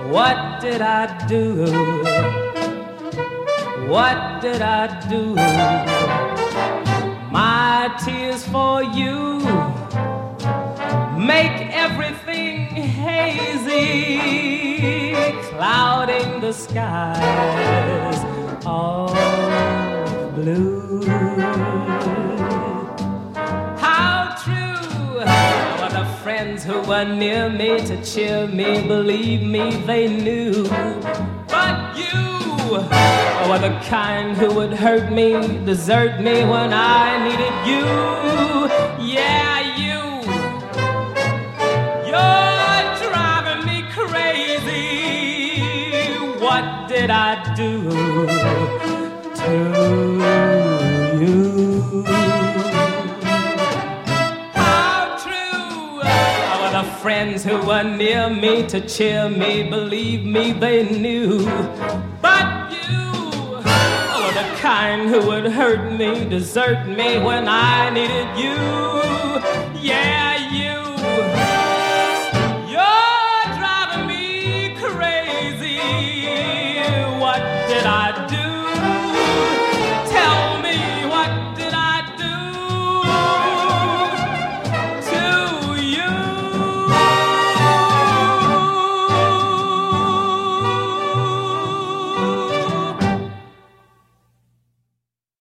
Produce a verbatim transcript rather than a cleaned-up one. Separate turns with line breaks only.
What did I do? What did I do? My tears for you make everything hazy, clouding the skies all blue. How true were the friends who were near me to cheer me, believe me, they knew. But you were the kind who would hurt me, desert me when I needed you. Yeah, you. You're driving me crazy. What did I do to you? How true were the friends who were near me to cheer me, believe me, they knew. But you were the kind who would hurt me, desert me when I needed you.